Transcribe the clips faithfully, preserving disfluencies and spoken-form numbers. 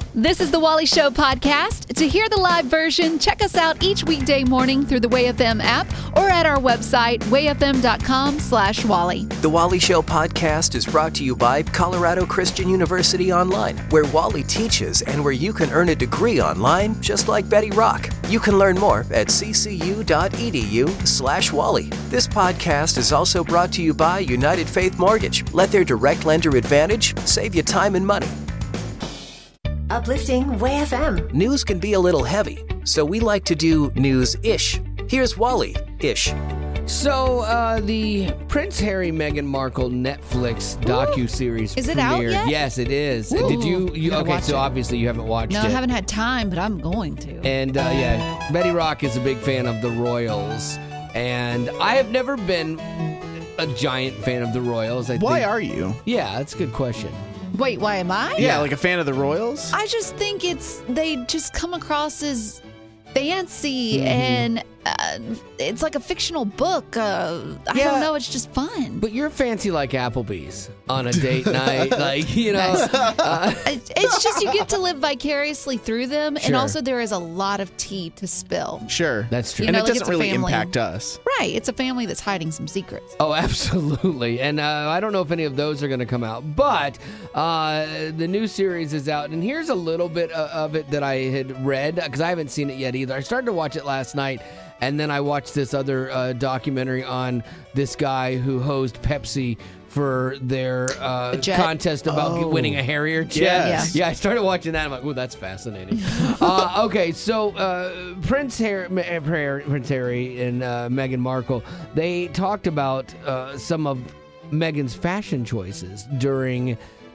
This is the Wally Show podcast. To hear the live version, check us out each weekday morning through the Way F M app or at our website, way f m dot com slash Wally. The Wally Show podcast is brought to you by Colorado Christian University Online, where Wally teaches and where you can earn a degree online just like Betty Rock. You can learn more at c c u dot e d u slash Wally. This podcast is also brought to you by United Faith Mortgage. Let their direct lender advantage save you time and money. Uplifting Way F M. News can be a little heavy, so we like to do news-ish. Here's Wally-ish. So, uh, the Prince Harry Meghan Markle Netflix docuseries Is it premiered. out yet? Yes, it is. Ooh. Did you? you Gotta okay, watch so it. obviously you haven't watched No, it. I haven't had time, but I'm going to. And uh, yeah, Betty Rock is a big fan of the Royals, and I have never been a giant fan of the Royals. I Why think, are you? Yeah, that's a good question. Wait, why am I? Yeah, like a fan of the Royals? I just think it's, they just come across as fancy Mm-hmm. and uh, it's like a fictional book. Uh, I Yeah. don't know, it's just fun. But you're fancy like Applebee's on a date night, like you know. Uh, It- it's just you get to live vicariously through them, and Sure. also there is a lot of tea to spill. Sure. That's true. You And know, it like doesn't it's a really family. impact us. Right, it's a family that's hiding some secrets. Oh, absolutely. And uh, I don't know if any of those are going to come out, but uh, the new series is out. And here's a little bit uh, of it that I had read because I haven't seen it yet either. I started to watch it last night, and then I watched this other uh, documentary on this guy who hosed Pepsi for their uh, jet? contest about Oh. winning a Harrier jet. Yes. Yeah, I started watching that. I'm like, oh, that's fascinating. uh, okay, so uh, Prince Harry, Prince Harry and uh, Meghan Markle, they talked about uh, some of Meghan's fashion choices during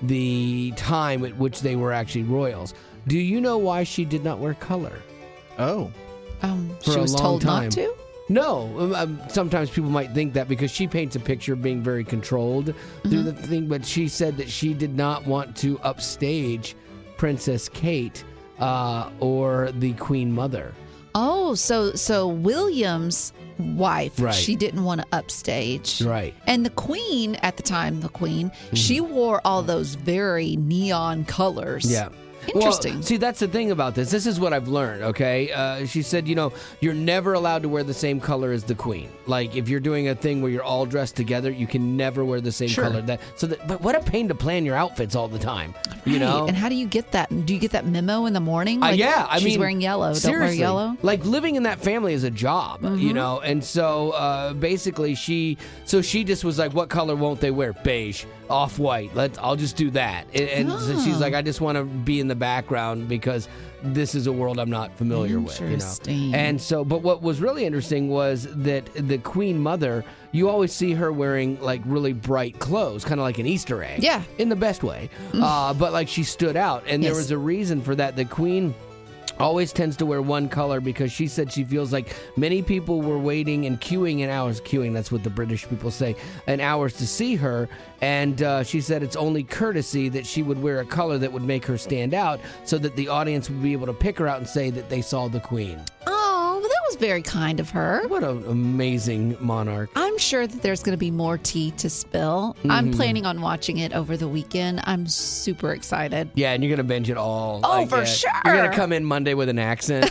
the time at which they were actually royals. Do you know why she did not wear color? Oh. Um, For she a was long told time. not to? No, um, um, sometimes people might think that because she paints a picture of being very controlled through the thing, but she said that she did not want to upstage Princess Kate uh, or the Queen Mother. Oh, so so William's wife, Right. she didn't want to upstage. Right. And the queen, at the time, the queen, she wore all those very neon colors. Yeah. Interesting. Well, see, that's the thing about this. This is what I've learned, okay? Uh, she said, you know, you're never allowed to wear the same color as the queen. Like, if you're doing a thing where you're all dressed together, you can never wear the same Sure. color. That so that, But what a pain to plan your outfits all the time, you Right. know? And how do you get that? Do you get that memo in the morning? Uh, Like, yeah, I she's mean, wearing yellow. Seriously, Don't wear yellow. Like living in that family is a job, Mm-hmm. you know. And so uh, basically, she so she just was like, "What color won't they wear? Beige, off white. Let's. I'll just do that." And, and so she's Oh. like, "I just want to be in the background because this is a world I'm not familiar with." You know. Interesting. And so, but what was really interesting was that the Queen Mother, you always see her wearing like really bright clothes, kind of like an Easter egg. Yeah. In the best way. Uh, but like she stood out, and there Yes. was a reason for that. The Queen always tends to wear one color because she said she feels like many people were waiting and queuing in hours. Queuing, that's what the British people say, in hours to see her. And uh, she said it's only courtesy that she would wear a color that would make her stand out so that the audience would be able to pick her out and say that they saw the Queen. Oh, well, that was very kind of her. What an amazing monarch. I'm sure that there's going to be more tea to spill. I'm planning on watching it over the weekend. I'm super excited. Yeah, and you're going to binge it all. Oh, Like, for uh, sure. You're going to come in Monday with an accent.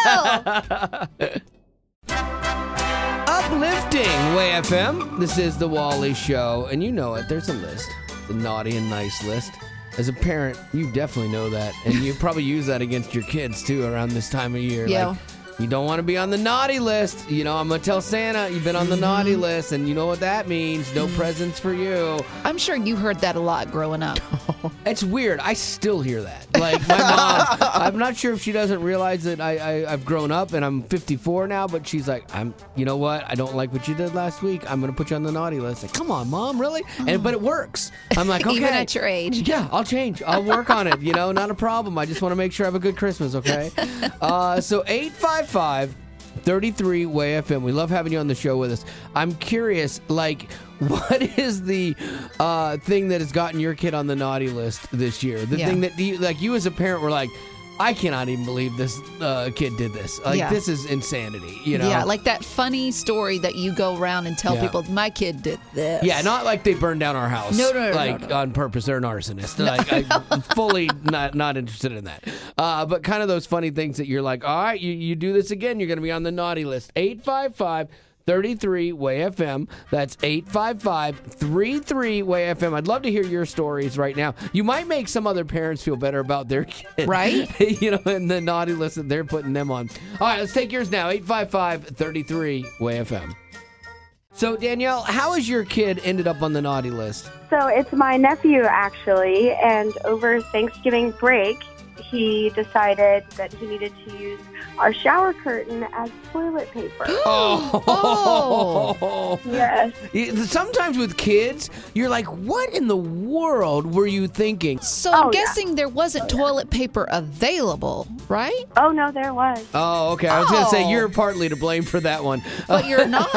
I will. Uplifting Way F M. This is the Wally Show, and you know it. There's a list, the naughty and nice list. As a parent, you definitely know that, and you probably use that against your kids too around this time of year. Yeah. Like, you don't want to be on the naughty list. You know, I'm gonna tell Santa you've been on the naughty list, and you know what that means. No presents for you. I'm sure you heard that a lot growing up. It's weird. I still hear that. Like my mom, I'm not sure if she doesn't realize that I, I I've grown up and I'm fifty-four now, but she's like, I'm. You know what? I don't like what you did last week. I'm gonna put you on the naughty list. Like, come on, mom, really? And but it works. I'm like, okay. Even at your age. Yeah, I'll change. I'll work on it. You know, not a problem. I just want to make sure I have a good Christmas, okay? Uh, so eight five five, three three, Way F M. We love having you on the show with us. I'm curious, like, what is the uh, thing that has gotten your kid on the naughty list this year? The Yeah. thing that, you, like, you as a parent were like, I cannot even believe this uh, kid did this. Like, Yeah. this is insanity, you know? Yeah, like that funny story that you go around and tell Yeah. people, my kid did this. Yeah, not like they burned down our house. No, no, no, no, Like, no. on purpose. They're an arsonist. Like, I'm fully not, not interested in that. Uh, but kind of those funny things that you're like, all right, you, you do this again, you're going to be on the naughty list. eight five five, three three, W A Y F M. That's eight five five, three three, W A Y F M. I'd love to hear your stories right now. You might make some other parents feel better about their kid. Right? You know, and the naughty list that they're putting them on. All right, let's take yours now. eight five five, three three, W A Y F M. So, Danielle, how has your kid ended up on the naughty list? So it's my nephew, actually, and over Thanksgiving break, he decided that he needed to use our shower curtain as toilet paper. Oh. Yes. Sometimes with kids, you're like, what in the world were you thinking? So I'm Oh, yeah. guessing there wasn't toilet paper available, right? Oh, no, there was. Oh, okay. I was going to say Oh. you're partly to blame for that one. But you're not.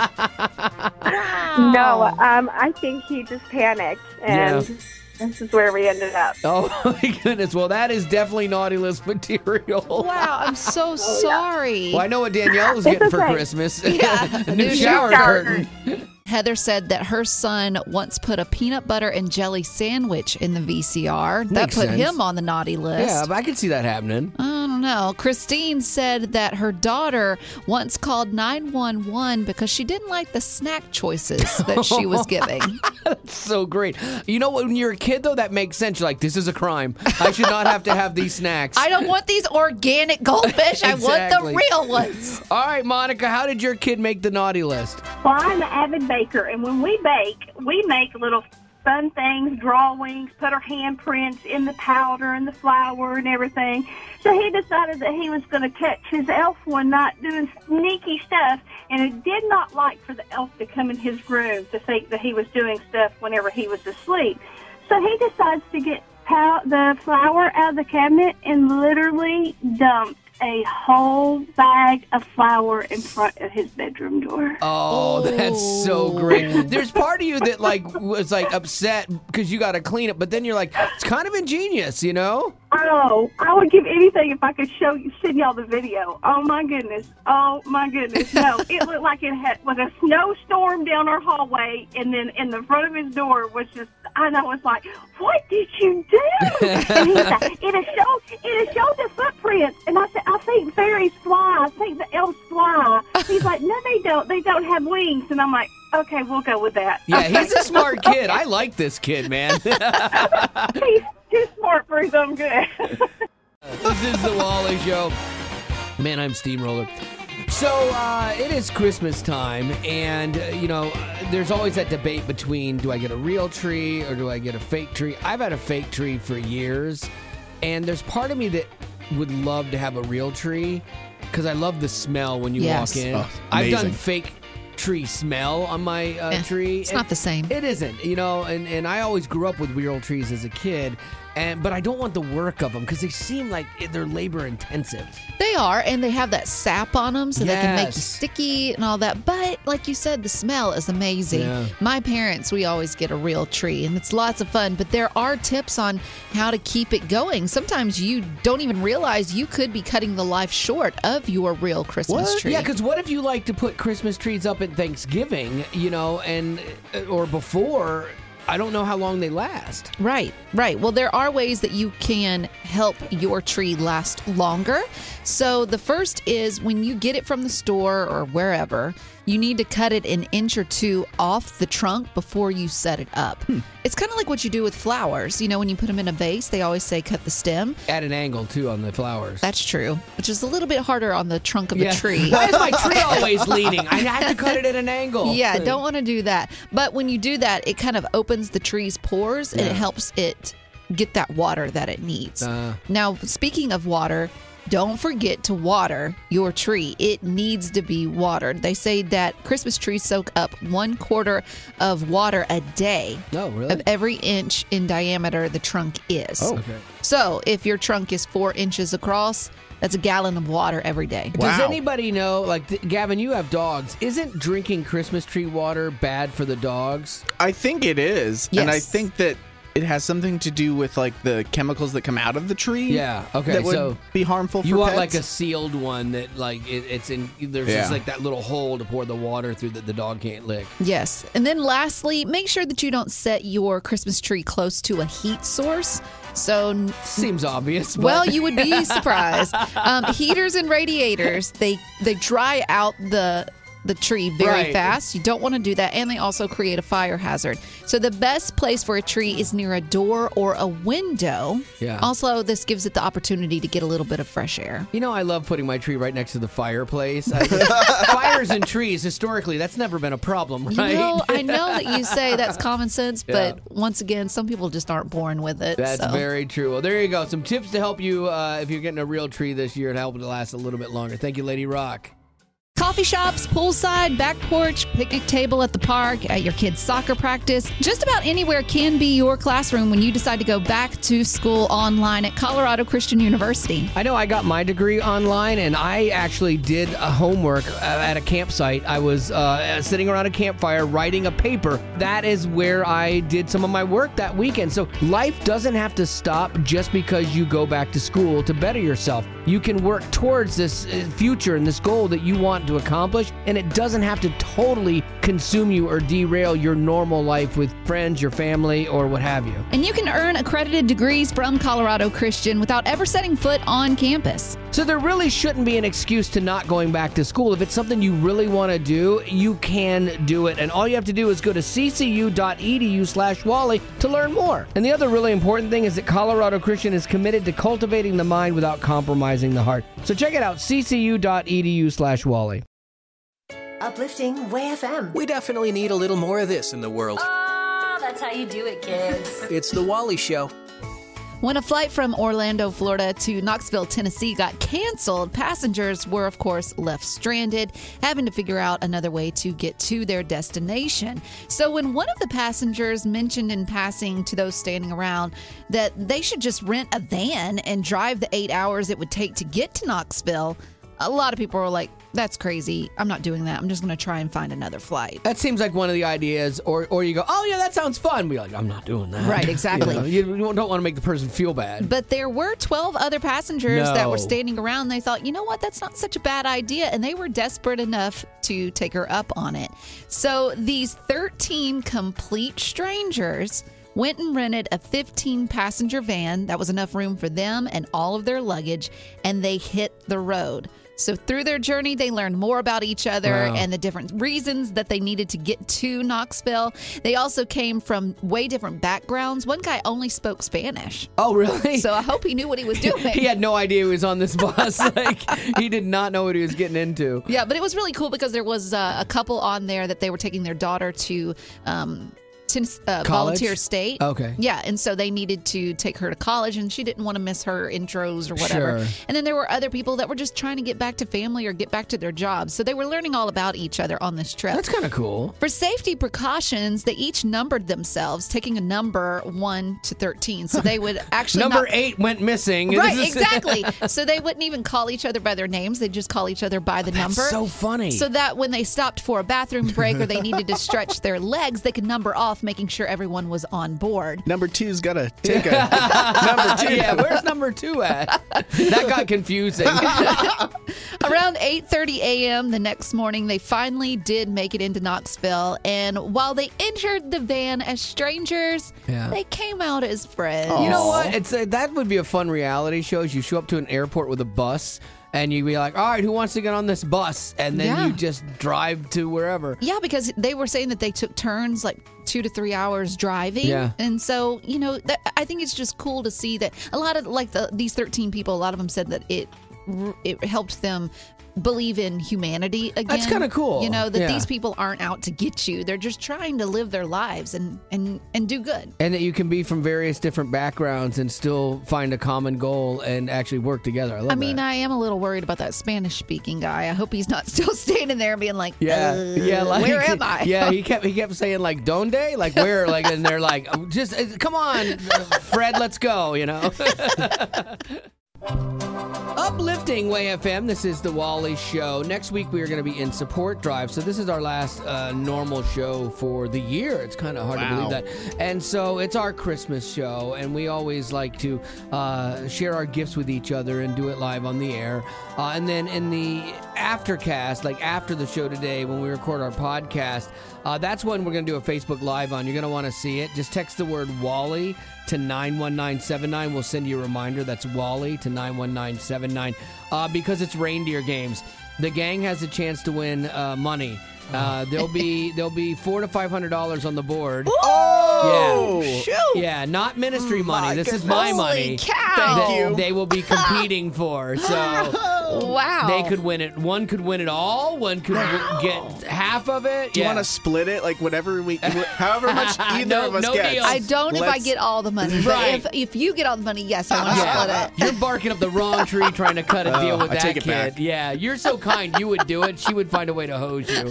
Wow. No, um, I think he just panicked, and Yeah. this is where we ended up. Oh, my goodness. Well, that is definitely naughty list material. Wow, I'm so sorry. Well, I know what Danielle was getting for okay. Christmas. Yeah, a new new shower shower curtain. Heather said that her son once put a peanut butter and jelly sandwich in the V C R. That Makes put sense. him on the naughty list. Yeah, but I could see that happening. I don't know. Christine said that her daughter once called nine one one because she didn't like the snack choices that she was giving. So great. You know, when you're a kid, though, that makes sense. You're like, this is a crime. I should not have to have these snacks. I don't want these organic goldfish. I want Exactly. the real ones. All right, Monica, how did your kid make the naughty list? Well, I'm an avid baker, and when we bake, we make little fun things, drawings, put our handprints in the powder and the flour and everything. So he decided that he was going to catch his elf one night doing sneaky stuff, and he did not like for the elf to come in his room to think that he was doing stuff whenever he was asleep. So he decides to get pow- the flour out of the cabinet and literally dumped a whole bag of flour in front of his bedroom door. Oh, that's so great. There's part of you that like was like upset because you got to clean it, but then you're like, it's kind of ingenious, you know? Oh, I would give anything if I could show you, send y'all the video. Oh my goodness. Oh my goodness. No, it looked like it had was a snowstorm down our hallway, and then in the front of his door was just. And I was like, "What did you do?" And he's like, "It has showed, it has showed the footprints." And I said, "I think fairies fly. I think the elves fly." He's like, "No, they don't. They don't have wings." And I'm like, "Okay, we'll go with that." Yeah, he's a smart kid. I like this kid, man. He's too smart for his own good. This is the Wally Show. Man, I'm Steamroller. So, uh, it is Christmas time, and, uh, you know, uh, there's always that debate between do I get a real tree or do I get a fake tree? I've had a fake tree for years, and there's part of me that would love to have a real tree because I love the smell when you Yes. walk in. Oh, I've done amazing. fake tree smell on my uh, Eh, tree. it's and not the same. It isn't, you know, and, and I always grew up with real trees as a kid, and but I don't want the work of them because they seem like they're labor intensive. They are, and they have that sap on them so they can make you Yes. sticky and all that. But like you said, the smell is amazing. Yeah. My parents, we always get a real tree, and it's lots of fun. But there are tips on how to keep it going. Sometimes you don't even realize you could be cutting the life short of your real Christmas tree. Yeah, because what if you like to put Christmas trees up at Thanksgiving, you know, and or before? I don't know how long they last. Right, right. Well, there are ways that you can help your tree last longer. So the first is when you get it from the store or wherever, you need to cut it an inch or two off the trunk before you set it up. Hmm. It's kind of like what you do with flowers. You know, when you put them in a vase, they always say cut the stem. At an angle, too, on the flowers. That's true, which is a little bit harder on the trunk of Yeah. a tree. Why is my tree always leaning? I have to cut it at an angle. Yeah, don't want to do that. But when you do that, it kind of opens the tree's pores and Yeah. it helps it get that water that it needs. Uh. Now, speaking of water, don't forget to water your tree. It needs to be watered. They say that Christmas trees soak up one quarter of water a day Oh, really? of every inch in diameter the trunk is. Oh, okay. So if your trunk is four inches across, that's a gallon of water every day. Does Wow. anybody know, like, th- Gavin, you have dogs. Isn't drinking Christmas tree water bad for the dogs? I think it is. And I Yes. think that it has something to do with like the chemicals that come out of the tree. Yeah. Okay. That would so be harmful for you want pets? like a sealed one that like it, it's in. There's Yeah. just like that little hole to pour the water through that the dog can't lick. Yes. And then lastly, make sure that you don't set your Christmas tree close to a heat source. So, Seems obvious. But well, you would be surprised. Um, heaters and radiators, they they dry out the the tree very Right. fast. You don't want to do that. And they also create a fire hazard. So the best place for a tree is near a door or a window. Yeah. Also, this gives it the opportunity to get a little bit of fresh air. You know, I love putting my tree right next to the fireplace. I, fires and trees, historically, that's never been a problem, right? You know, I know that you say that's common sense, but once again, some people just aren't born with it. That's so. very true. Well, there you go. Some tips to help you uh, if you're getting a real tree this year and help it to last a little bit longer. Thank you, Lady Rock. Coffee shops, poolside, back porch, picnic table at the park, at your kid's soccer practice. Just about anywhere can be your classroom when you decide to go back to school online at Colorado Christian University. I know I got my degree online, and I actually did a homework uh, at a campsite. I was uh, sitting around a campfire writing a paper. That is where I did some of my work that weekend. So life doesn't have to stop just because you go back to school to better yourself. You can work towards this uh, future and this goal that you want to accomplish, and it doesn't have to totally consume you or derail your normal life with friends, your family, or what have you. And you can earn accredited degrees from Colorado Christian without ever setting foot on campus. So there really shouldn't be an excuse to not going back to school. If it's something you really want to do, you can do it. And all you have to do is go to ccu.edu slash Wally to learn more. And the other really important thing is that Colorado Christian is committed to cultivating the mind without compromising the heart. So check it out, ccu.edu slash Wally. Uplifting Way F M. We definitely need a little more of this in the world. Oh, that's how you do it, kids. It's The Wally Show. When a flight from Orlando, Florida to Knoxville, Tennessee got canceled, passengers were, of course, left stranded, having to figure out another way to get to their destination. So when one of the passengers mentioned in passing to those standing around that they should just rent a van and drive the eight hours it would take to get to Knoxville, a lot of people were like, that's crazy. I'm not doing that. I'm just going to try and find another flight. That seems like one of the ideas, or or you go, oh, yeah, that sounds fun. Be like, I'm not doing that. Right, exactly. You know, you don't want to make the person feel bad. But there were twelve other passengers No. that were standing around. They thought, you know what, that's not such a bad idea. And they were desperate enough to take her up on it. So these thirteen complete strangers went and rented a fifteen passenger van that was enough room for them and all of their luggage, and they hit the road. So through their journey, they learned more about each other Wow. and the different reasons that they needed to get to Knoxville. They also came from way different backgrounds. One guy only spoke Spanish. Oh, really? So I hope he knew what he was doing. He had no idea he was on this bus. Like, he did not know what he was getting into. Yeah, but it was really cool because there was uh, a couple on there that they were taking their daughter to um, Tennessee, uh, College? Volunteer State. Okay. Yeah, and so they needed to take her to college, and she didn't want to miss her intros or whatever. Sure. And then there were other people that were just trying to get back to family or get back to their jobs. So they were learning all about each other on this trip. That's kind of cool. For safety precautions, they each numbered themselves, taking a number one to thirteen. So they would actually Number not- eight went missing. Right, This is- exactly. So they wouldn't even call each other by their names. They'd just call each other by the That's number. so funny. So that when they stopped for a bathroom break or they needed to stretch their legs, they could number off, making sure everyone was on board. Number two's got to take a number two. Yeah, where's number two at? That got confusing. Around eight thirty a.m. the next morning, they finally did make it into Knoxville. And while they entered the van as strangers, Yeah. they came out as friends. You know what? It's a, that would be a fun reality show. Is you show up to an airport with a bus, and you be like, all right, who wants to get on this bus? And then Yeah. you just drive to wherever. Yeah, because they were saying that they took turns like two to three hours driving. Yeah. And so, you know, that, I think it's just cool to see that a lot of like the, these thirteen people, a lot of them said that it it helped them believe in humanity again. That's kinda cool. You know, that Yeah. these people aren't out to get you. They're just trying to live their lives and, and, and do good. And that you can be from various different backgrounds and still find a common goal and actually work together. I love I mean, that. I am a little worried about that Spanish-speaking guy. I hope he's not still standing there being like, Yeah, uh, yeah. Like, where am I? Yeah, he kept he kept saying like "Donde?" Like where? Like, and they're like, "Oh, just uh, come on, Fred, let's go." You know. Uplifting Uplifting Way F M. This is the Wally Show. Next week we are going to be in support drive. So this is our last uh, normal show for the year. It's kind of hard Wow. to believe that. And so it's our Christmas show, and we always like to uh, share our gifts with each other and do it live on the air. Uh, and then in the aftercast, like after the show today, when we record our podcast, uh, that's when we're going to do a Facebook Live on. You're going to want to see it. Just text the word Wally to nine one nine seven nine. We'll send you a reminder. That's Wally to nine one nine seven nine. Uh, because it's reindeer games. The gang has a chance to win uh, money. Uh, there'll be there'll be four to five hundred dollars on the board. Oh, yeah, shoot. yeah, not ministry money. My this is goodness. my Holy money. cow. Thank They, you. they will be competing for. So Wow. they could win it. One could win it all. One could w- get half of it. Do you yeah. want to split it? Like whatever we, however much either No- of us no gets. deal. I don't if I Let's- get all the money. Right. But if, if you get all the money, yes, I want to Yeah. split it. You're barking up the wrong tree trying to cut a Oh, deal with I that take it kid. back. Yeah, you're so kind. You would do it. She would find a way to hose you.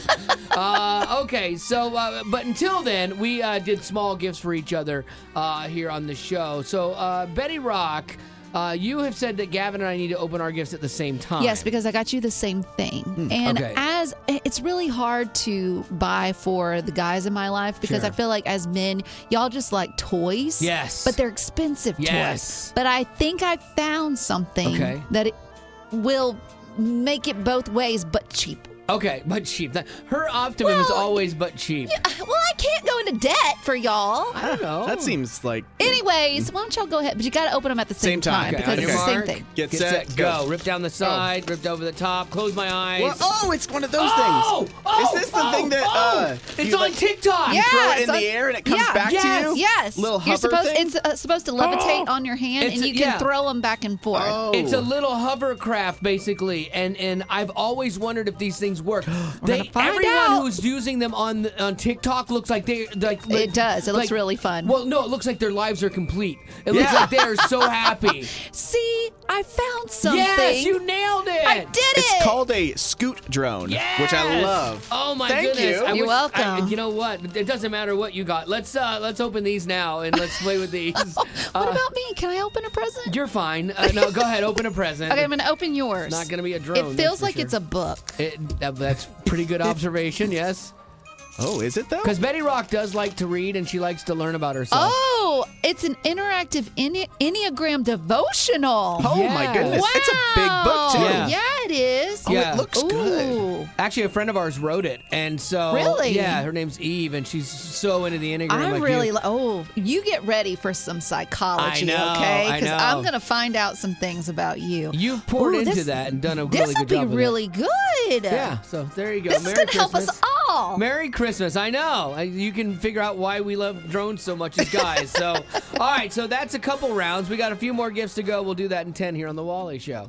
Uh, okay, so, uh, but until then, we uh, did small gifts for each other uh, here on the show. So, uh, Betty Rock, uh, you have said that Gavin and I need to open our gifts at the same time. Yes, because I got you the same thing. And okay. as it's really hard to buy for the guys in my life because Sure. I feel like as men, y'all just like toys. Yes. But they're expensive Yes. toys. But I think I found something Okay. that it will make it both ways, but cheap. Okay, but cheap. That, her optimum is Well, always but cheap. Well, I can't go into debt for y'all. I don't know. That seems like Anyways, why don't y'all go ahead? But you got to open them at the same, Same time. Okay, because on it's your the same mark, thing. Get Get set, set, go. go. Rip down the side, ripped over the top, close my eyes. Well, oh, it's one of those Oh! things. Oh! Is this the Oh! thing that Oh! uh, It's you, on like, TikTok. You throw Yeah, it in it's the on- air and it comes yeah, back yes, to you? Yes. Little You're hover supposed, thing? It's uh, supposed to levitate on your hand, It's and a- you can yeah. throw them back and forth. Oh. It's a little hovercraft, basically, and and I've always wondered if these things work. They, gonna find everyone out. who's using them on the- on TikTok looks like they like. It does. It looks like- really fun. Well, no, it looks like their lives are complete. It looks Yeah. like they are so happy. See, I found something. Yes, you nailed it. I did it. It's called a scoot drone, Yes! which I love. Oh my Thank goodness! you. I You're wish- I- welcome. you know what? It doesn't matter what you got. Let's uh let's open these now and let's play with these. What Uh, about me? Can I open a present? You're fine. Uh, no, go ahead. Open a present. Okay, I'm going to open yours. Not gonna be a drone. It that's feels for like sure. it's a book. It, that, that's pretty good observation. Yes. Oh, is it though? Because Betty Rock does like to read and she likes to learn about herself. Oh, it's an interactive Enne- Enneagram devotional. Oh my Yeah. goodness. Wow. It's a big book too. Yeah. Yeah, it is. Oh, Yeah. it looks good. Ooh. Actually, a friend of ours wrote it, and so Really? yeah, her name's Eve, and she's so into the Enneagram. I'm like really you. li- oh, you get ready for some psychology, I know, okay? I know. I'm gonna find out some things about you. You've poured Ooh, into this- that and done a This really will good be job. with really it. good. Yeah. So there you go. This is Merry gonna help us Christmas. all. Merry Christmas. I know. I- You can figure out why we love drones so much as guys. So, all right. So that's a couple rounds. We got a few more gifts to go. We'll do that in ten here on The Wally Show.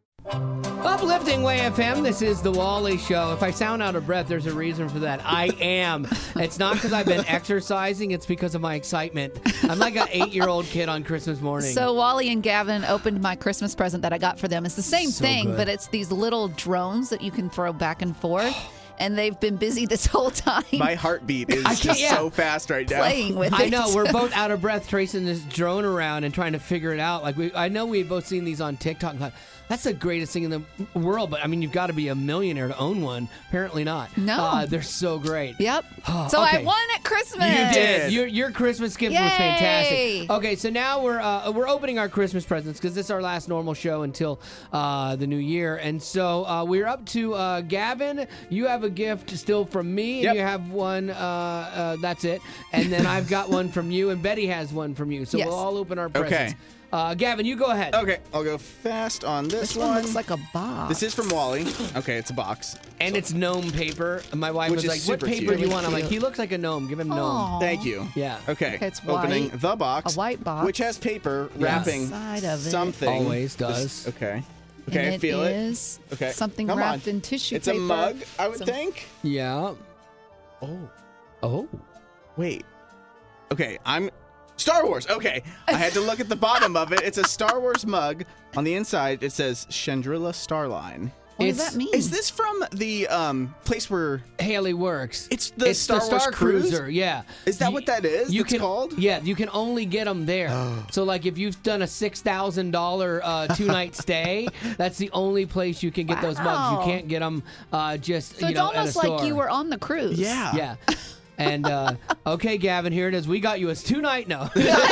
Uplifting Way F M, this is The Wally Show. If I sound out of breath, there's a reason for that. I am. It's not because I've been exercising, it's because of my excitement. I'm like an eight-year-old kid on Christmas morning. So Wally and Gavin opened my Christmas present that I got for them. It's the same So thing, good. but it's these little drones that you can throw back and forth. And they've been busy this whole time My heartbeat is I can't- just yeah. so fast right now. playing with I it. know we're both out of breath tracing this drone around and trying to figure it out. Like we, I know we've both seen these on TikTok. Like, that's the greatest thing in the world. But I mean, you've got to be a millionaire to own one. Apparently not. No. uh, they're so great. Yep. Oh, So I okay. won at Christmas. You did. did. Your your Christmas gift was Yay. fantastic. Okay, so now we're uh, we're opening our Christmas presents because this is our last normal show until uh, the new year, and so uh, we're up to uh, Gavin. You have a gift still from me, and Yep. you have one. Uh, uh, that's it, and then I've got one from you, and Betty has one from you. So Yes. we'll all open our Okay. presents. Uh, Gavin, you go ahead. Okay, I'll go fast on this, This one looks like a box. This is from Wally. Okay, it's a box. And it's gnome paper. My wife Which was is like, "What super paper cute. do you want?" I'm like, Cute. "He looks like a gnome. Give him gnome." Aw. Thank you. Yeah. Okay. Okay, it's Opening white. the box. A white box. Which has paper Yeah. wrapping Inside of it. something. Always does. This- okay. And Okay, I it feel it. is Okay. something Come wrapped on. in tissue It's paper. a mug, I would Some- think. Yeah. Oh. Oh. Wait. Okay, I'm Star Wars. Okay. I had to look at the bottom of it. It's a Star Wars mug. On the inside, it says Chandrilla Starline. What It's- does that mean? Is this from the um, place where Haley works. It's the Star the Wars Star Cruise? Cruiser. Yeah. Is that You- what that is? You That's can called? Yeah, you can only get them there. So like if you've done a six thousand dollar uh, two night stay, that's the only place you can get those mugs. Wow. You can't get them uh, just so you it's know at a almost like store. you were on the cruise. Yeah. Yeah. And uh, okay, Gavin, here it is. We got you a two night no.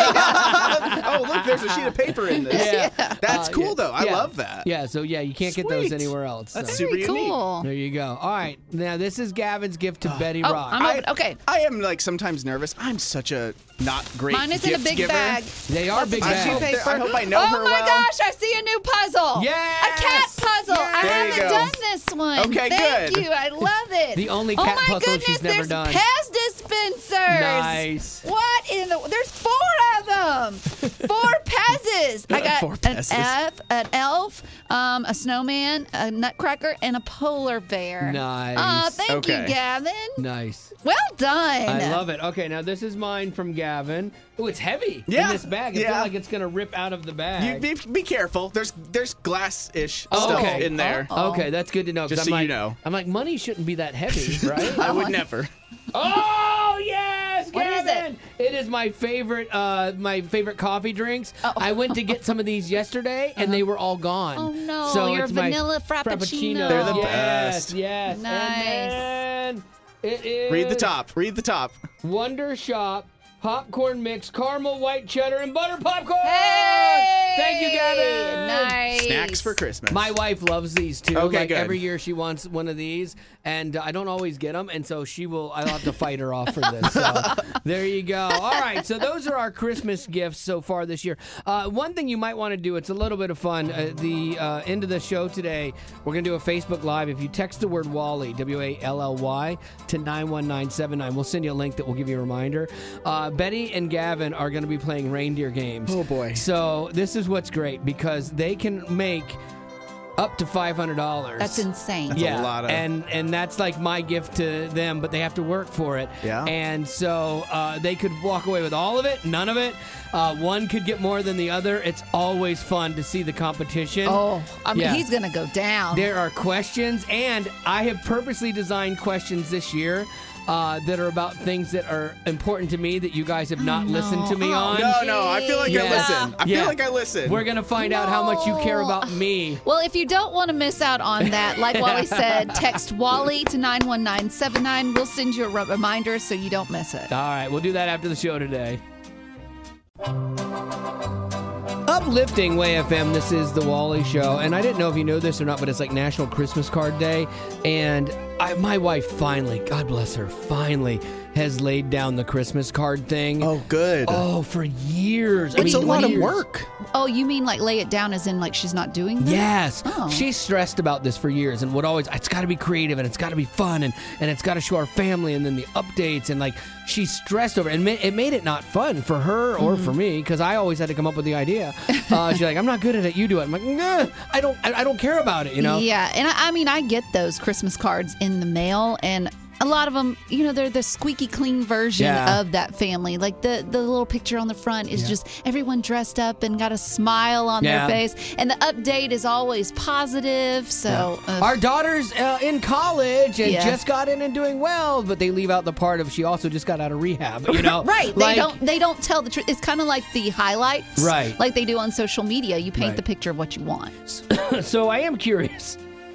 Oh, look, there's a sheet of paper in this. Yeah. That's Uh, cool, yeah. though. I Yeah. love that. Yeah, so yeah, you can't get those Sweet. anywhere else. That's so. super Very unique. cool. There you go. All right, now this is Gavin's gift to Betty Oh, Rock. I'm I- open. Okay. I am like sometimes nervous. I'm such a not great Mine is in a gift big giver. bag. They are big I bags. hope, Paper. that- I hope I know oh her my well. gosh, I see a new puzzle. Yes! A cat puzzle. I There you haven't go. done this one. Okay, Thank good. you. I love it. The only oh cat my puzzle goodness, she's never there's done. Pez dispensers. Nice. What in the? There's four of them. Four Pez's. I got Four an Pez's. F, an elf, um, a snowman, a nutcracker, and a polar bear. Nice. Oh, thank Okay. you, Gavin. Nice. Well done. I love it. Okay, now this is mine from Gavin. Oh, it's heavy in Yeah, this bag. I yeah. feel like it's gonna rip out of the bag. You be, be careful. There's there's glass-ish Oh, stuff okay. in there. Oh. Okay, that's good to know. 'cause Just I'm so like, you know. I'm like, money shouldn't be that heavy, right? I would never. Oh yes, What is Gavin! it is my favorite, uh, my favorite coffee drinks. Oh. I went to get some of these yesterday, and they were all gone. Oh, no, So your it's my vanilla frappuccino. They're the yes, best. Yes, Nice. And then it is Read the top. Read the top. Wonder Shop popcorn mix, caramel white cheddar, and butter popcorn. Hey! Thank you, Gavin. Nice. Snacks for Christmas. My wife loves these too. Okay, like good. every year she wants one of these, and uh, I don't always get them, and so she will. I'll have to fight her off for this. So there you go. All right, so those are our Christmas gifts so far this year. Uh, one thing you might want to do, it's a little bit of fun. Uh, the uh, end of the show today, we're gonna do a Facebook Live. If you text the word Wally, W A L L Y, to nine one nine seven nine, we'll send you a link that will give you a reminder. Uh, Betty and Gavin are going to be playing reindeer games. Oh, boy. So this is what's great because they can make up to five hundred dollars. That's insane. That's a lot of- and and that's like my gift to them, but they have to work for it. Yeah. And so uh, they could walk away with all of it, none of it. Uh, one could get more than the other. It's always fun to see the competition. Oh, I mean, Yeah. he's going to go down. There are questions, and I have purposely designed questions this year uh, that are about things that are important to me that you guys have not no. listened to me Oh, on. No, no. I feel like I Yeah. listen. I Yeah. feel like I listen. We're gonna find out how much you care about me. Well, if you don't want to miss out on that, like Wally said, text Wally to nine one nine seven nine. We'll send you a re- reminder so you don't miss it. All right, we'll do that after the show today. Uplifting Way F M, this is the Wally Show. And I didn't know if you know this or not, but it's like National Christmas Card Day. And I, my wife finally, God bless her, finally has laid down the Christmas card thing. Oh, good. Oh, for years. I it's mean, a lot of years. work. Oh, you mean like lay it down as in like she's not doing that? Yes. Oh. She's stressed about this for years and would always, it's got to be creative and it's got to be fun and, and it's got to show our family and then the updates. And like, she's stressed over it. And ma- it made it not fun for her or Mm-hmm. for me because I always had to come up with the idea. Uh, she's like, I'm not good at it. You do it. I'm like, nah, I don't, I, I don't care about it, you know? Yeah, and I, I mean, I get those Christmas cards in the mail, and a lot of them, you know, they're the squeaky clean version Yeah. of that family. Like the, the little picture on the front is just everyone dressed up and got a smile on Yeah. their face, and the update is always positive. So, uh, Our daughter's uh, in college and Yeah. just got in and doing well, but they leave out the part of she also just got out of rehab, you know? right? Like- they don't they don't tell the truth. It's kind of like the highlights, Right. Like they do on social media. You paint Right. the picture of what you want. So I am curious.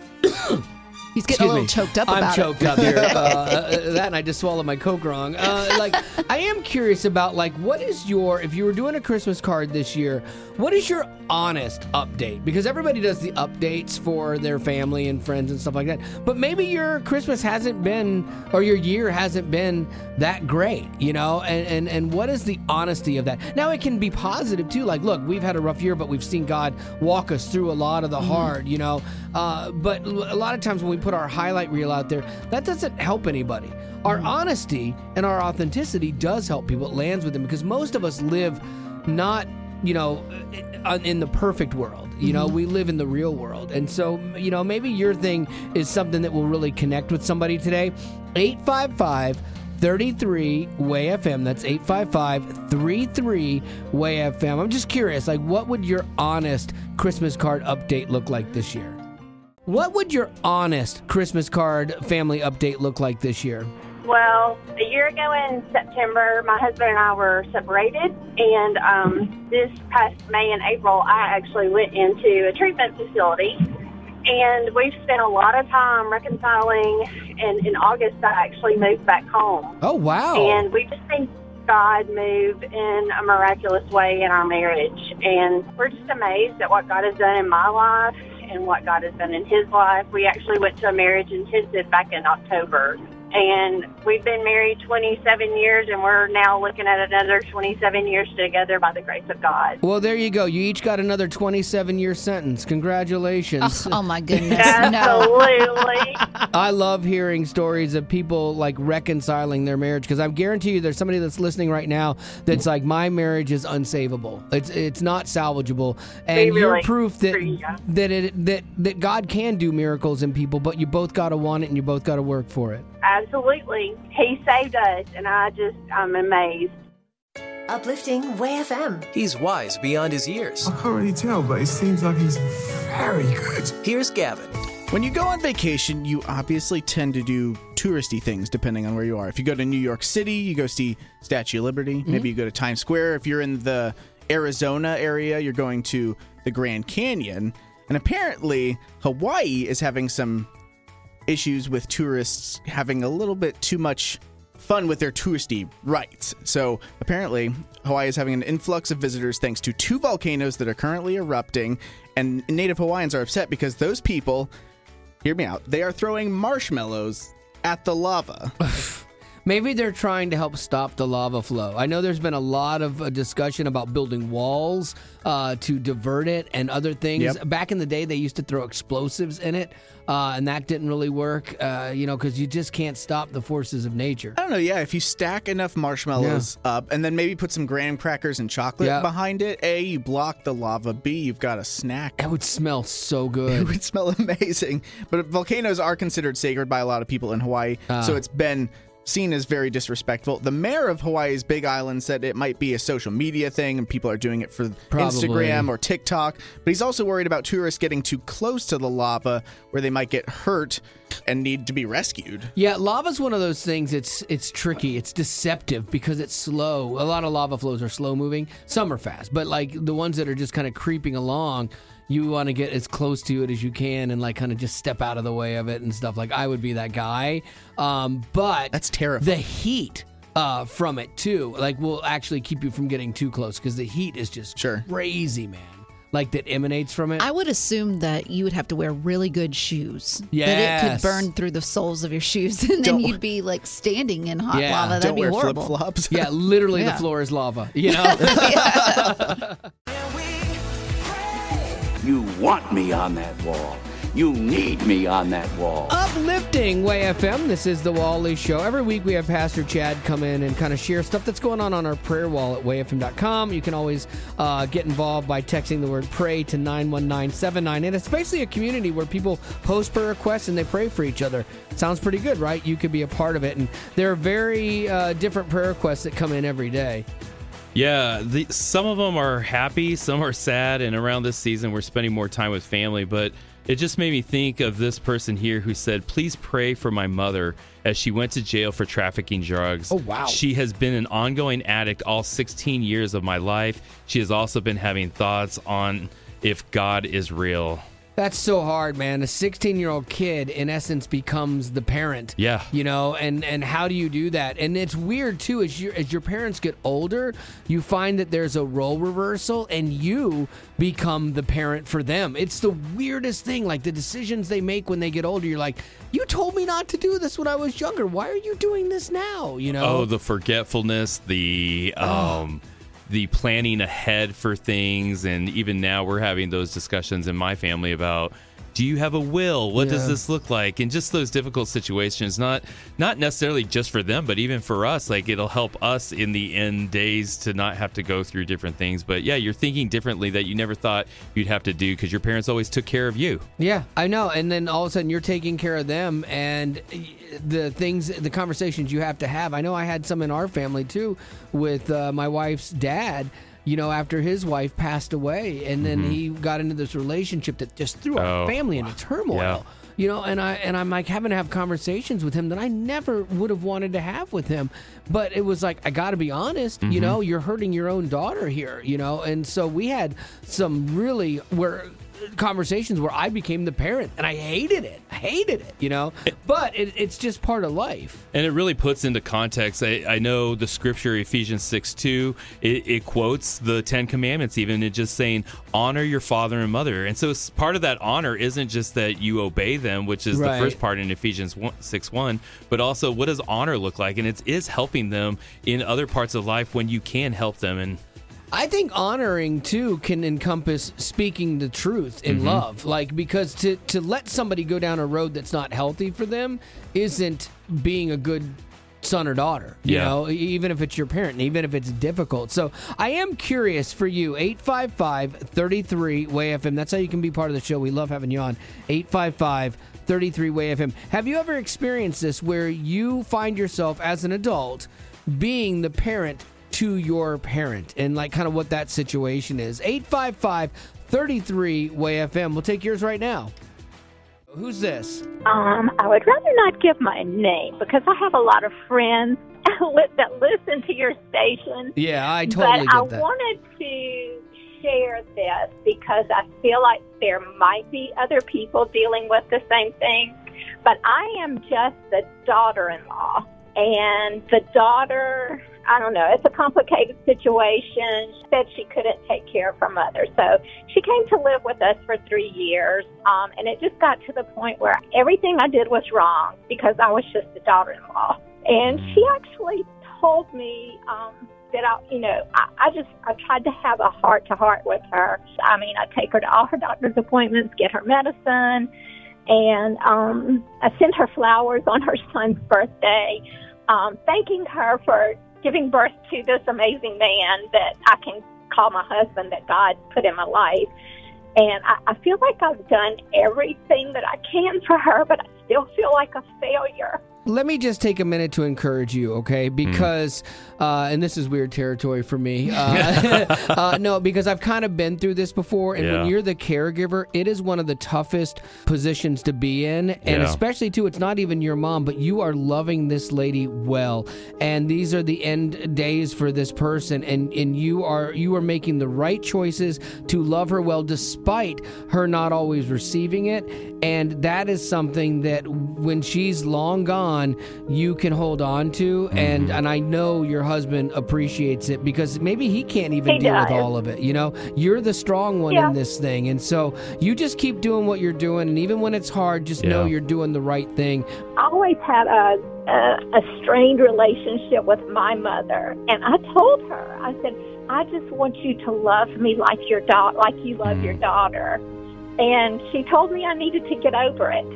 He's getting Excuse a little me. choked up I'm about choked it. up here. Uh, uh, that and I just swallowed my Coke wrong. Uh, like, I am curious about, like, what is your, if you were doing a Christmas card this year, what is your honest update? Because everybody does the updates for their family and friends and stuff like that. But maybe your Christmas hasn't been, or your year hasn't been that great, you know? And, and, and what is the honesty of that? Now, it can be positive, too. Like, look, we've had a rough year, but we've seen God walk us through a lot of the hard, you know? Uh, but a lot of times when we put our highlight reel out there, that doesn't help anybody. Our honesty and our authenticity does help people. It lands with them because most of us live not, you know, in the perfect world. You know, we live in the real world. And so, you know, maybe your thing is something that will really connect with somebody today. eight five five, three three, W A Y F M. That's eight five five, three three, W A Y F M. I'm just curious, like, what would your honest Christmas card update look like this year? What would your honest Christmas card family update look like this year? Well, a year ago in September, my husband and I were separated, and um, this past May and April, I actually went into a treatment facility, and we've spent a lot of time reconciling, and in August, I actually moved back home. Oh, wow. And we just seen God move in a miraculous way in our marriage, and we're just amazed at what God has done in my life and what God has done in his life. We actually went to a marriage intensive back in October. And we've been married twenty-seven years, and we're now looking at another twenty-seven years together by the grace of God. Well, there you go. You each got another twenty-seven-year sentence. Congratulations. Oh, oh my goodness. Absolutely. I love hearing stories of people, like, reconciling their marriage, because I guarantee you there's somebody that's listening right now that's like, my marriage is unsavable. It's it's not salvageable. And They really you're proof that, agree, yeah. that, it, that, that God can do miracles in people, but you both got to want it and you both got to work for it. Absolutely. He saved us, and I just, I'm amazed. Uplifting Way F M. He's wise beyond his years. I can't really tell, but it seems like he's very good. Here's Gavin. When you go on vacation, you obviously tend to do touristy things depending on where you are. If you go to New York City, you go see Statue of Liberty. Mm-hmm. Maybe you go to Times Square. If you're in the Arizona area, you're going to the Grand Canyon. And apparently, Hawaii is having some issues with tourists having a little bit too much fun with their touristy rights. So apparently, Hawaii is having an influx of visitors thanks to two volcanoes that are currently erupting, and native Hawaiians are upset because those people, hear me out, they are throwing marshmallows at the lava. Maybe they're trying to help stop the lava flow. I know there's been a lot of uh, discussion about building walls uh, to divert it and other things. Yep. Back in the day, they used to throw explosives in it, uh, and that didn't really work, uh, you know, because you just can't stop the forces of nature. I don't know, yeah, if you stack enough marshmallows yeah. up and then maybe put some graham crackers and chocolate yeah. behind it, A, you block the lava, B, you've got a snack. It would smell so good. It would smell amazing. But volcanoes are considered sacred by a lot of people in Hawaii, uh, so it's been seen as very disrespectful. The mayor of Hawaii's Big Island said it might be a social media thing and people are doing it for Probably. Instagram or TikTok, but he's also worried about tourists getting too close to the lava where they might get hurt and need to be rescued. Yeah, lava's one of those things, it's it's tricky, it's deceptive because it's slow. A lot of lava flows are slow moving, some are fast, but like the ones that are just kind of creeping along, you want to get as close to it as you can and like kind of just step out of the way of it and stuff. Like I would be that guy. Um, but that's terrifying. The heat uh, from it too, like will actually keep you from getting too close because the heat is just sure. crazy, man. Like that emanates from it. I would assume that you would have to wear really good shoes. Yes. That it could burn through the soles of your shoes and then Don't, you'd be like standing in hot yeah, lava. That'd don't be wear horrible. flip-flops. Yeah, literally yeah. the floor is lava. You know? You want me on that wall. You need me on that wall. Uplifting Way F M. This is the Wally Show. Every week we have Pastor Chad come in and kind of share stuff that's going on on our prayer wall at way f m dot com. You can always uh, get involved by texting the word pray to nine one nine seven nine. And it's basically a community where people post prayer requests and they pray for each other. Sounds pretty good, right? You could be a part of it. And there are very uh, different prayer requests that come in every day. Yeah, the, some of them are happy, some are sad, and around this season we're spending more time with family, but it just made me think of this person here who said, please pray for my mother as she went to jail for trafficking drugs. Oh, wow. She has been an ongoing addict all sixteen years of my life. She has also been having thoughts on if God is real. That's so hard, man. A sixteen-year-old kid, in essence, becomes the parent. Yeah. You know, and, and how do you do that? And it's weird, too, as, you, as your parents get older, you find that there's a role reversal, and you become the parent for them. It's the weirdest thing. Like, the decisions they make when they get older, you're like, you told me not to do this when I was younger. Why are you doing this now? You know? Oh, the forgetfulness, the... um. the planning ahead for things, and even now we're having those discussions in my family about, do you have a will? What yeah. does this look like? And just those difficult situations, not not necessarily just for them, but even for us. Like, it'll help us in the end days to not have to go through different things. But yeah, you're thinking differently that you never thought you'd have to do because your parents always took care of you. Yeah, I know. And then all of a sudden you're taking care of them, and the things, the conversations you have to have. I know I had some in our family too with uh, my wife's dad. you know, after his wife passed away, and then Mhm. he got into this relationship that just threw our Oh, family into turmoil. Yeah. You know, and I and I'm like having to have conversations with him that I never would have wanted to have with him. But it was like, I got to be honest. You Mhm. know, you're hurting your own daughter here. You know, and so we had some really where conversations where I became the parent, and I hated it. I hated it. You know, but it, it's just part of life. And it really puts into context. I, I know the scripture, Ephesians six two, it, it quotes the Ten Commandments, even it just saying, honor your father and mother. And so s- part of that honor isn't just that you obey them, which is Right. the first part in Ephesians six one, but also what does honor look like? And it is helping them in other parts of life when you can help them. And I think honoring too can encompass speaking the truth in Mhm. love. Like, because to, to let somebody go down a road that's not healthy for them isn't being a good son or daughter, you Yeah. know, e- even if it's your parent, and even if it's difficult. So I am curious for you, eight five five, three three, W A Y F M. That's how you can be part of the show. We love having you on. eight five five, three three, W A Y F M. Have you ever experienced this where you find yourself as an adult being the parent to your parent, and like kind of what that situation is? eight five five, three three, W A F M. We'll take yours right now. Who's this? Um, I would rather not give my name because I have a lot of friends that listen to your station. Yeah, I totally but get I that. wanted to share this because I feel like there might be other people dealing with the same thing. But I am just the daughter-in-law, and the daughter, I don't know, it's a complicated situation. She said she couldn't take care of her mother. So she came to live with us for three years. Um, and it just got to the point where everything I did was wrong because I was just the daughter-in-law. And she actually told me um, that I, you know, I, I just, I tried to have a heart-to-heart with her. I mean, I take her to all her doctor's appointments, get her medicine, and um, I sent her flowers on her son's birthday, um, thanking her for giving birth to this amazing man that I can call my husband, that God put in my life. And I, I feel like I've done everything that I can for her, but I still feel like a failure. Let me just take a minute to encourage you, okay? Because, uh, and this is weird territory for me. Uh, uh, no, because I've kind of been through this before. And Yeah. when you're the caregiver, it is one of the toughest positions to be in. And Yeah. especially, too, it's not even your mom, but you are loving this lady well. And these are the end days for this person. And, and you are you are making the right choices to love her well, despite her not always receiving it. And that is something that when she's long gone, you can hold on to. And and I know your husband appreciates it because maybe he can't even He deal with does. all of it. You know, you're the strong one Yeah. in this thing. And so you just keep doing what you're doing. And even when it's hard, just know Yeah. you're doing the right thing. I always had a, a, a strained relationship with my mother. And I told her, I said, I just want you to love me like your da- like you love your daughter. And she told me I needed to get over it.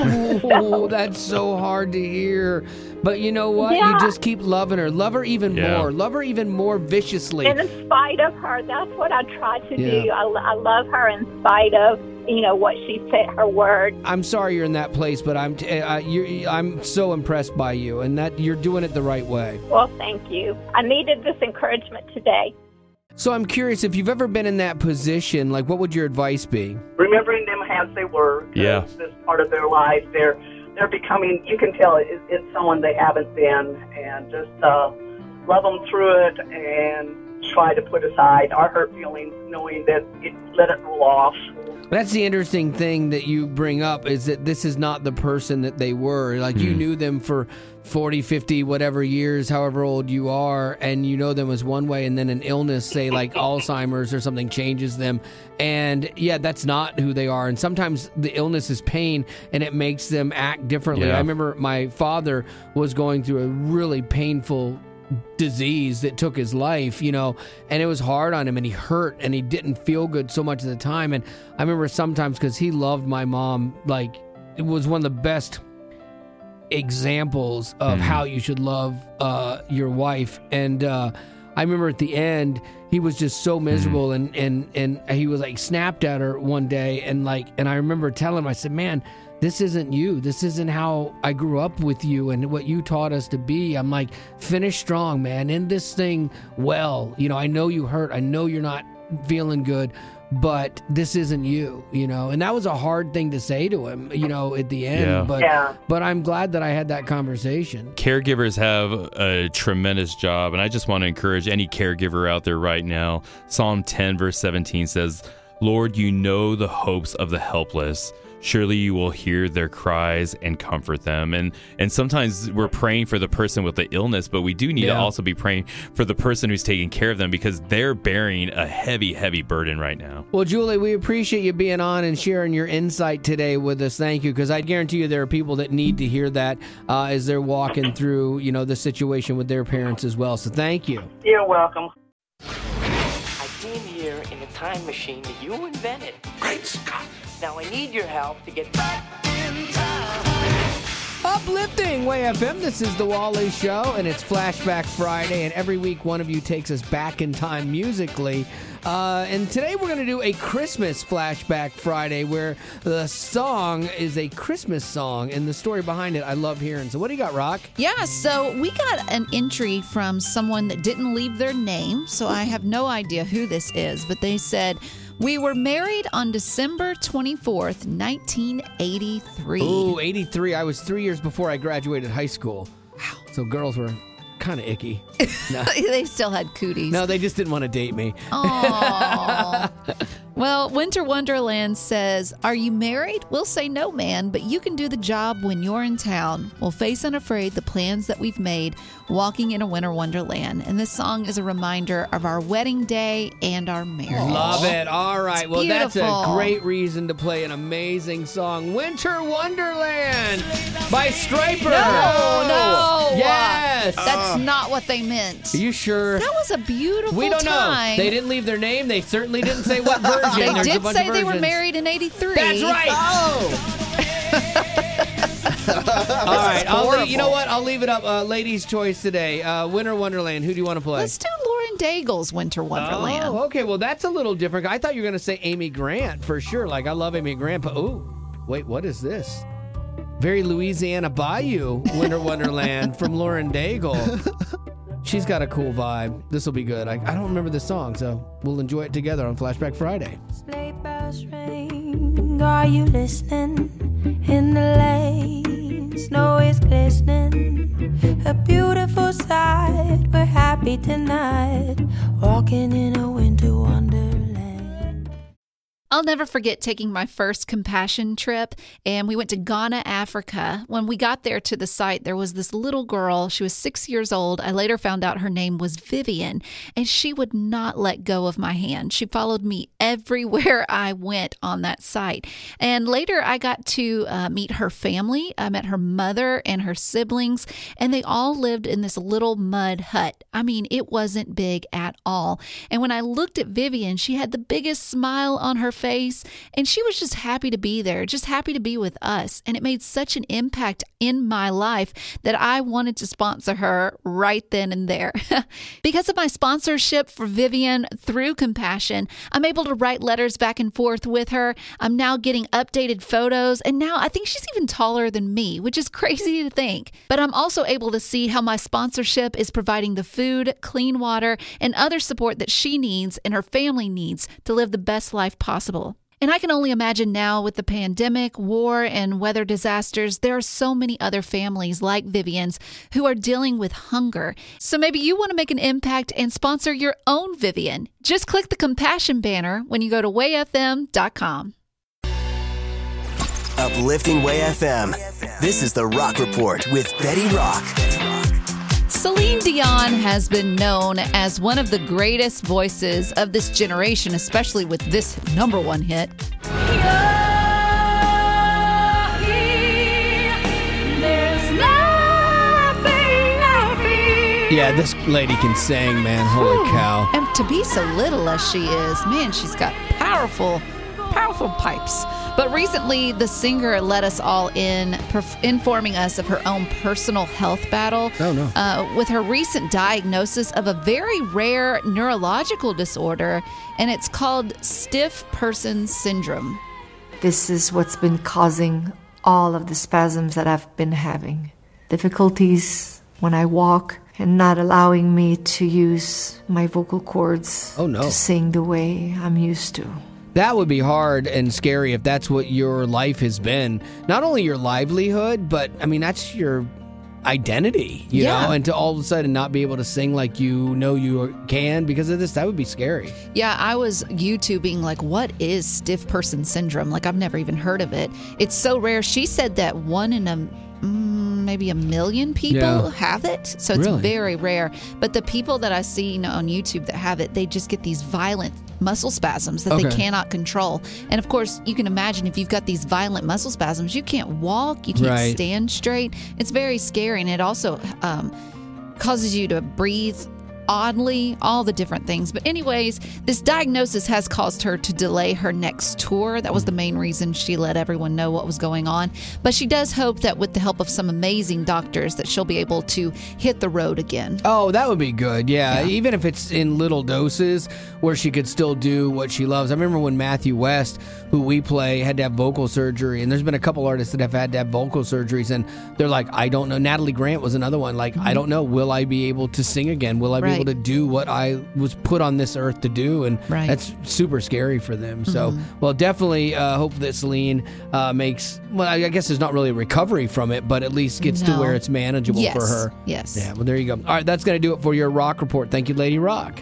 No, that's so hard to hear. But you know what? Yeah. You just keep loving her. Love her even Yeah. more. Love her even more viciously. And in spite of her, that's what I try to Yeah. do. I, I love her in spite of, you know, what she said, her word. I'm sorry you're in that place, but I'm t- uh, you're, I'm so impressed by you, and that you're doing it the right way. Well, thank you. I needed this encouragement today. So I'm curious, if you've ever been in that position, like, what would your advice be? Remembering them as they were. 'cause Yeah. This part of their life, they're they're becoming. You can tell it, it's someone they haven't been, and just uh, love them through it, and try to put aside our hurt feelings, knowing that it, let it roll off. That's the interesting thing that you bring up, is that this is not the person that they were. Like, you Mhm. knew them for forty, fifty, whatever years, however old you are, and you know them as one way, and then an illness, say like Alzheimer's or something, changes them. And yeah, that's not who they are. And sometimes the illness is pain, and it makes them act differently. Yeah. I remember my father was going through a really painful disease that took his life, you know, and it was hard on him, and he hurt, and he didn't feel good so much at the time. And I remember sometimes, because he loved my mom, like, it was one of the best examples of Mhm. how you should love uh, your wife. And uh, I remember at the end, he was just so miserable, and, and, and he was like snapped at her one day, and like, and I remember telling him, I said, man, this isn't you. This isn't how I grew up with you and what you taught us to be. I'm like, finish strong, man. End this thing well. You know, I know you hurt. I know you're not feeling good, but this isn't you, you know. And that was a hard thing to say to him, you know, at the end. Yeah. But Yeah. but I'm glad that I had that conversation. Caregivers have a tremendous job, and I just want to encourage any caregiver out there right now. Psalm ten, verse seventeen says, Lord, you know the hopes of the helpless. Surely you will hear their cries and comfort them. And and sometimes we're praying for the person with the illness, but we do need Yeah. to also be praying for the person who's taking care of them, because they're bearing a heavy, heavy burden right now. Well, Julie, we appreciate you being on and sharing your insight today with us. Thank you, because I guarantee you there are people that need to hear that uh, as they're walking through, you know, the situation with their parents as well. So thank you. You're welcome. I came here in a time machine that you invented. Great Scott! Now I need your help to get back in time. Uplifting Way F M. This is the Wally Show, and it's Flashback Friday, and every week one of you takes us back in time musically. Uh, and today we're going to do a Christmas Flashback Friday, where the song is a Christmas song, and the story behind it I love hearing. So what do you got, Rock? Yeah, so we got an entry from someone that didn't leave their name, so I have no idea who this is, but they said, we were married on December twenty-fourth, nineteen eighty-three. Ooh, eighty-three. I was three years before I graduated high school. Wow. So girls were kind of icky. No. They still had cooties. No, they just didn't want to date me. Aww. Well, Winter Wonderland says, are you married? We'll say no, man, but you can do the job when you're in town. We'll face unafraid the plans that we've made, walking in a winter wonderland. And this song is a reminder of our wedding day and our marriage. Love it. All right. It's well, that's a beautiful. great reason to play an amazing song, Winter Wonderland by Striper. No, no. Yes. That's not what they meant. Are you sure? That was a beautiful We don't time. know. They didn't leave their name. They certainly didn't say what version. They There's a did bunch say of they were versions. married in eighty-three. That's right. Oh. All right. I'll leave, you know what? I'll leave it up. Uh, ladies' choice today. Uh, Winter Wonderland. Who do you want to play? Let's do Lauren Daigle's Winter Wonderland. Oh, okay. Well, that's a little different. I thought you were going to say Amy Grant for sure. Like, I love Amy Grant. But, ooh, wait, what is this? Very Louisiana Bayou Winter Wonderland from Lauren Daigle. She's got a cool vibe. This will be good. I, I don't remember the song, so we'll enjoy it together on Flashback Friday. Sleigh bells ring, are you listening? In the lane, snow is glistening. A beautiful sight, we're happy tonight, walking in a winter wonderland. I'll never forget taking my first compassion trip, and we went to Ghana, Africa. When we got there to the site, there was this little girl. She was six years old. I later found out her name was Vivian, and she would not let go of my hand. She followed me everywhere I went on that site. And later I got to uh, meet her family. I met her mother and her siblings, and they all lived in this little mud hut. I mean, it wasn't big at all. And when I looked at Vivian, she had the biggest smile on her face, and she was just happy to be there, just happy to be with us. And it made such an impact in my life that I wanted to sponsor her right then and there. Because of my sponsorship for Vivian through Compassion, I'm able to write letters back and forth with her. I'm now getting updated photos, and now I think she's even taller than me, which is crazy to think. But I'm also able to see how my sponsorship is providing the food, clean water, and other support that she needs and her family needs to live the best life possible. And I can only imagine now with the pandemic, war, and weather disasters, there are so many other families like Vivian's who are dealing with hunger. So maybe you want to make an impact and sponsor your own Vivian. Just click the Compassion banner when you go to way f m dot com. Uplifting Way F M. This is the Rock Report with Betty Rock. Celine Dion has been known as one of the greatest voices of this generation, especially with this number one hit. Yeah, this lady can sing, man. Holy Whew. cow. And to be so little as she is, man, she's got powerful, powerful pipes. But recently, the singer let us all in, perf- informing us of her own personal health battle. Oh, no. Uh, with her recent diagnosis of a very rare neurological disorder, and it's called stiff person syndrome. This is what's been causing all of the spasms that I've been having. Difficulties when I walk and not allowing me to use my vocal cords oh, no. to sing the way I'm used to. That would be hard and scary if that's what your life has been. Not only your livelihood, but, I mean, that's your identity, you Yeah. know? And to all of a sudden not be able to sing like you know you can because of this, that would be scary. Yeah, I was YouTubing, like, what is stiff person syndrome? Like, I've never even heard of it. It's so rare. She said that one in a, mm, maybe a million people Yeah. have it. So it's Really? very rare. But the people that I've seen on YouTube that have it, they just get these violent muscle spasms that Okay. they cannot control. And of course, you can imagine if you've got these violent muscle spasms, you can't walk, you can't Right. stand straight. It's very scary. And it also um, causes you to breathe oddly, all the different things. But anyways, this diagnosis has caused her to delay her next tour. That was the main reason she let everyone know what was going on. But she does hope that with the help of some amazing doctors that she'll be able to hit the road again. Oh, that would be good. Yeah. Yeah. Even if it's in little doses where she could still do what she loves. I remember when Matthew West, who we play, had to have vocal surgery. And there's been a couple artists that have had to have vocal surgeries. And they're like, I don't know. Natalie Grant was another one. Like, I don't know. Will I be able to sing again? Will I be Right. able to do what I was put on this earth to do? And Right. that's super scary for them. So, Mhm. well, definitely uh, hope that Celine uh, makes, well, I guess there's not really a recovery from it, but at least gets to No. where it's manageable Yes. for her. Yes. Yeah, well, there you go. All right, that's going to do it for your Rock Report. Thank you, Lady Rock.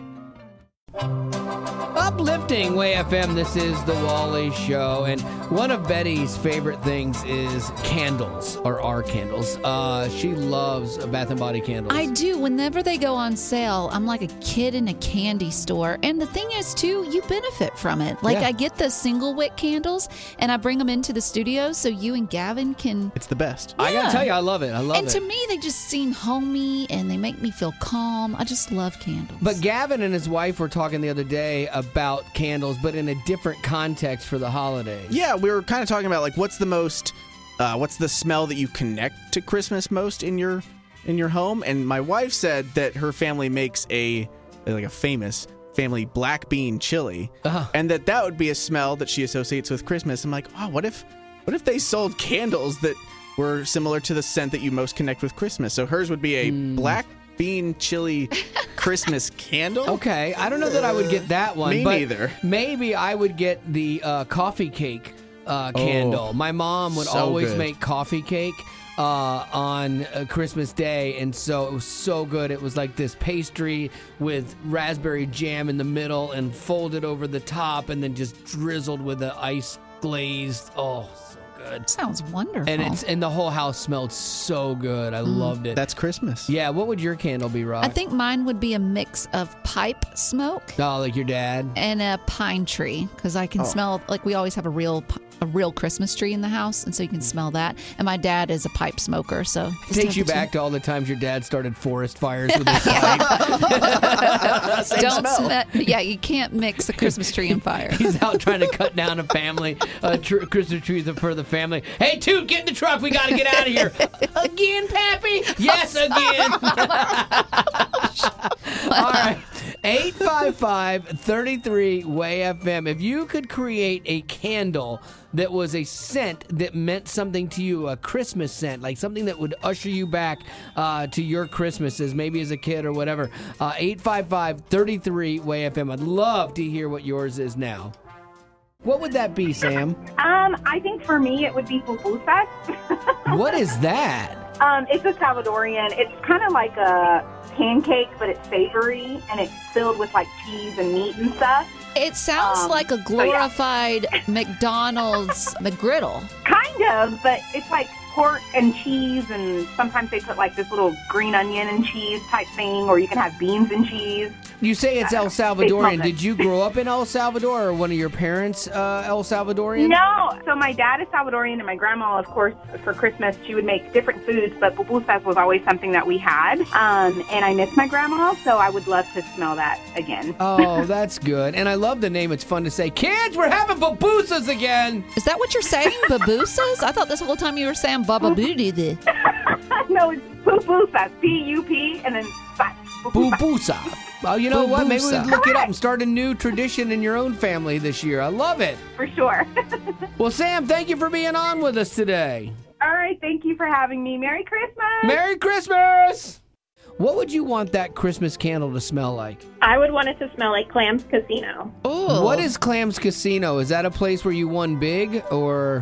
Uplifting Way F M, this is the Wally Show, and one of Betty's favorite things is candles, or are candles. Uh, she loves Bath and Body candles. I do. Whenever they go on sale, I'm like a kid in a candy store. And the thing is, too, you benefit from it. Like, Yeah. I get the single wick candles, and I bring them into the studio so you and Gavin can... It's the best. I gotta Yeah. tell you, I love it. I love and it. to me, they just seem homey, and they make me feel calm. I just love candles. But Gavin and his wife were talking the other day about candles, but in a different context for the holidays. Yeah, we were kind of talking about like what's the most, uh, what's the smell that you connect to Christmas most in your in your home. And my wife said that her family makes a like a famous family black bean chili, Uh-huh. and that that would be a smell that she associates with Christmas. I'm like, wow, what if what if they sold candles that were similar to the scent that you most connect with Christmas? So hers would be a Mm. black bean chili Christmas candle. Okay, I don't know that I would get that one. Me but neither. Maybe I would get the uh, coffee cake uh, candle. Oh, My mom would so always good. make coffee cake uh, on uh, Christmas Day, and so it was so good. It was like this pastry with raspberry jam in the middle and folded over the top, and then just drizzled with the ice glazed. Oh, so good. Sounds wonderful. And it's and the whole house smelled so good. I loved it. That's Christmas. Yeah. What would your candle be, Rock? I think mine would be a mix of pipe smoke Oh, like your dad. and a pine tree, because I can Oh. smell, like, we always have a real p- a real Christmas tree in the house, and so you can smell that. And my dad is a pipe smoker, so just Takes have you the two. back to all the times your dad started forest fires with his pipe. Same Don't smell. sm- yeah, you can't mix a Christmas tree and fire. He's out trying to cut down a family, a tr- Christmas tree for the family. Hey, Toot, get in the truck. We got to get out of here. Again, Pappy? Yes, again. All right. eight five five, three three, W A Y F M. If you could create a candle that was a scent that meant something to you, a Christmas scent, like something that would usher you back uh, to your Christmases, maybe as a kid or whatever, uh, eight five five, three three, W A Y F M. I'd love to hear what yours is now. What would that be, Sam? Um, I think for me it would be pupusas. What is that? Um, it's a Salvadorian. It's kind of like a pancake, but it's savory, and it's filled with like cheese and meat and stuff. It sounds Um, like a so, yeah. glorified McDonald's McGriddle. Kind of, but it's like pork and cheese, and sometimes they put like this little green onion and cheese type thing, or you can have beans and cheese. You say it's Uh, El they Salvadorian. smell Did you grow up in El Salvador, or one of your parents uh, El Salvadorian? No. So my dad is Salvadorian, and my grandma, of course, for Christmas, she would make different foods, but pupusas was always something that we had. Um, and I miss my grandma, so I would love to smell that again. Oh, that's good. And I love the name. It's fun to say, kids, we're having pupusas again. Is that what you're saying, babusas? I thought this whole time you were saying baba booty. No, it's pupusas. P U P and then sa. Pupusa. Well, you know what? Maybe we Pupusa. look it up and start a new tradition in your own family this year. I love it. For sure. Well, Sam, thank you for being on with us today. All right. Thank you for having me. Merry Christmas. Merry Christmas! What would you want that Christmas candle to smell like? I would want it to smell like Clams Casino. Ooh. What is Clams Casino? Is that a place where you won big, or?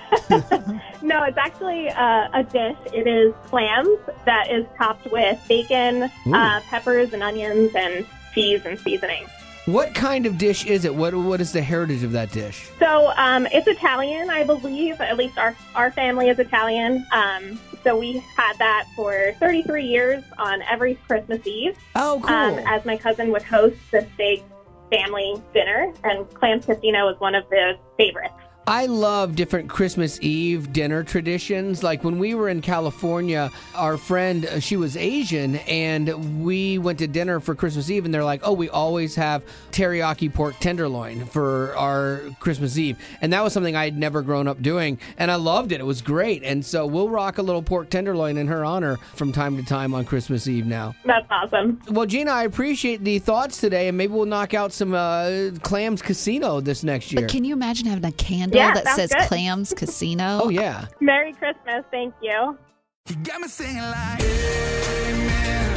No, it's actually uh, a dish. It is clams that is topped with bacon, uh, peppers, and onions, and cheese and seasoning. What kind of dish is it? What What is the heritage of that dish? So um, it's Italian, I believe. At least our our family is Italian. Um, so we had that for thirty-three years on every Christmas Eve. Oh, cool. Um, as my cousin would host this big family dinner, and Clams Casino was one of the favorites. I love different Christmas Eve dinner traditions. Like when we were in California, our friend, uh, she was Asian, and we went to dinner for Christmas Eve, and they're like, oh, we always have teriyaki pork tenderloin for our Christmas Eve. And that was something I had never grown up doing, and I loved it. It was great. And so we'll rock a little pork tenderloin in her honor from time to time on Christmas Eve now. That's awesome. Well, Gina, I appreciate the thoughts today, and maybe we'll knock out some uh, Clams Casino this next year. But can you imagine having a candle Yeah, that sounds says good. Clams Casino? Oh, yeah. Merry Christmas. Thank you. You got me singing like, amen,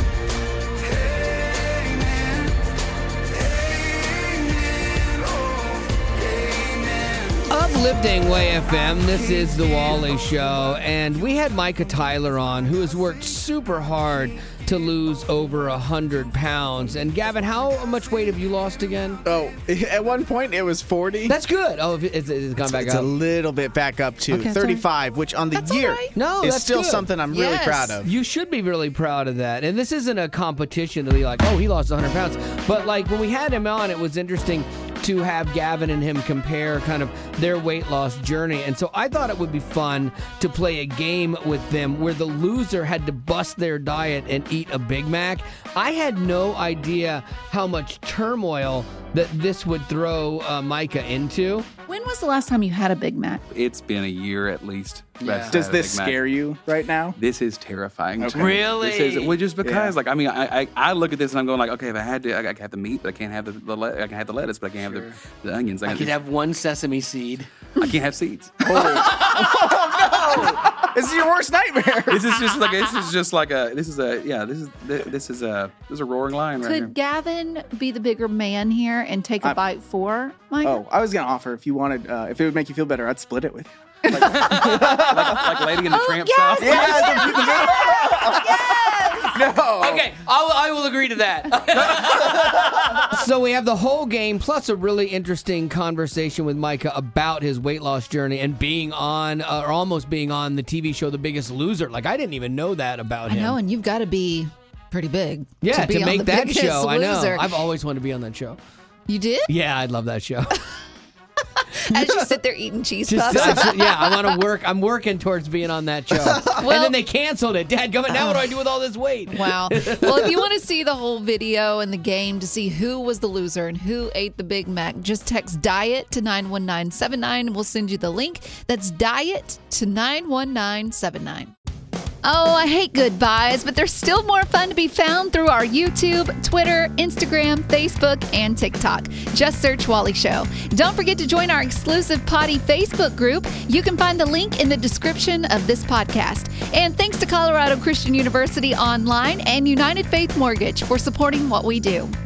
amen, amen, oh, amen. Uplifting Way F M, this is The Wally Show, and we had Micah Tyler on, who has worked super hard to lose over one hundred pounds. And Gavin, how much weight have you lost again? Oh, at one point it was forty. That's good. Oh, it's, it's gone back it's up. a little bit back up to Okay, that's thirty-five, which on the That's year all right. No, is that's still good. something I'm really Yes. proud of. You should be really proud of that. And this isn't a competition to be like, oh, he lost one hundred pounds. But like when we had him on, it was interesting to have Gavin and him compare kind of their weight loss journey. And so I thought it would be fun to play a game with them where the loser had to bust their diet and eat a Big Mac. I had no idea how much turmoil that this would throw uh, Micah into. When was the last time you had a Big Mac? It's been a year at least. Yeah. Does this scare you right now? This is terrifying. Okay. to me. Really? This is, well, just because, Yeah. like, I mean, I, I I look at this and I'm going like, okay, if I had to, I, I can have the meat, but I can't have the, the le- I can have the lettuce, but I can't have the, the onions. I can could have one sesame seed. I can't have seeds. Oh, no! This is your worst nightmare. This is just like this is just like a this is a yeah this is this is a this is a roaring lion right here. Could Gavin be the bigger man here and take a I'm- bite for Mike? Oh, I was going to offer if you wanted, uh, if it would make you feel better, I'd split it with you. like, like Lady in the Tramp yes, style. yes, No. Okay, I'll, I will agree to that. So we have the whole game, plus a really interesting conversation with Micah about his weight loss journey and being on, uh, or almost being on the T V show The Biggest Loser. Like, I didn't even know that about I him. know, and you've got to be pretty big. Yeah, to, be to on make The that Biggest show. I know. Loser. I've always wanted to be on that show. You did? Yeah, I'd love that show. As you sit there eating cheese Just, puffs. I- yeah, I want to work. I'm working towards being on that show. and then they canceled it. Dad, come now what do I do with all this weight? Wow. Well, if you want to see the whole video and the game to see who was the loser and who ate the Big Mac, just text DIET to nine one nine seven nine and we'll send you the link. That's DIET to nine one nine seven nine. Oh, I hate goodbyes, but there's still more fun to be found through our YouTube, Twitter, Instagram, Facebook, and TikTok. Just search Wally Show. Don't forget to join our exclusive Potty Facebook group. You can find the link in the description of this podcast. And thanks to Colorado Christian University Online and United Faith Mortgage for supporting what we do.